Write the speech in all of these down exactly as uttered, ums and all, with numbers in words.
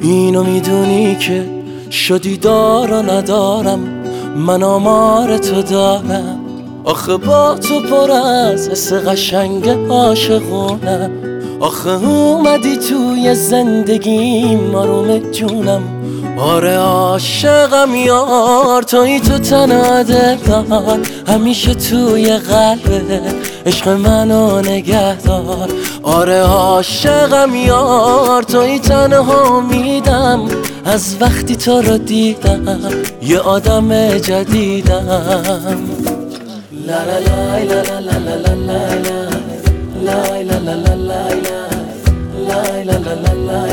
اینو میدونی که شدی دار و ندارم، من آمار تو دارم. آخه با تو پر از حس قشنگ عاشقونم. آخه اومدی توی زندگیم آروم جونم. آره عاشقم یار، توی تو تنها دلدار، همیشه توی قلبه عشق منو نگه دار. آره عاشقم یار، توی تنها میدم، از وقتی تو رو دیدم یه آدم جدیدم. لا لا لا لا لا لا لا لا لا لا لا لا لا لا لا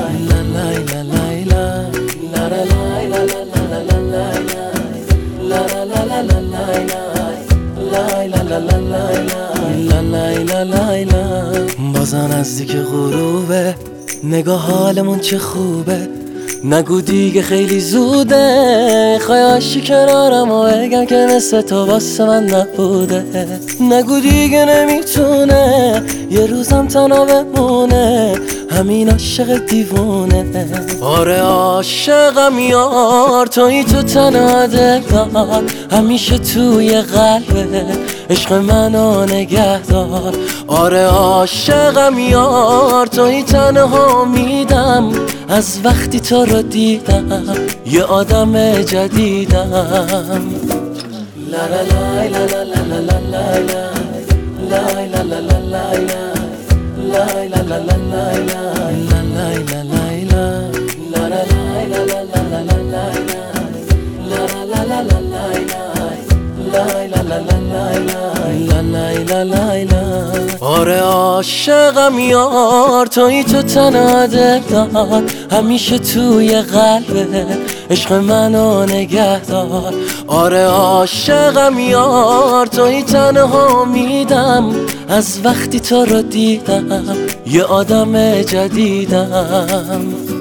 بازم نزدیک غروبه، نگاه حالمون چه خوبه. نگو دیگه خیلی زوده، خواهشی کنارم و بگم که مثل تو واسه من نبوده. نگو دیگه نمیتونه یه روزم تنها بمونه، همین عاشق دیوونه. آره عاشقم یار، توی تو تنها دلدار، همیشه توی قلبه عشق منو نگه دار. آره عاشقم یار، توی تنها میدم، از وقتی تو رو دیدم یه آدم جدیدم. لا لا لا لا لا لا لا لا لا لا لا لا لا آره عاشقم یار، توی تو تنها دلدار، همیشه توی قلبه عشق منو نگه دار. آره عاشقم یار، توی تنها میدم، از وقتی تو رو دیدم یه آدم جدیدم.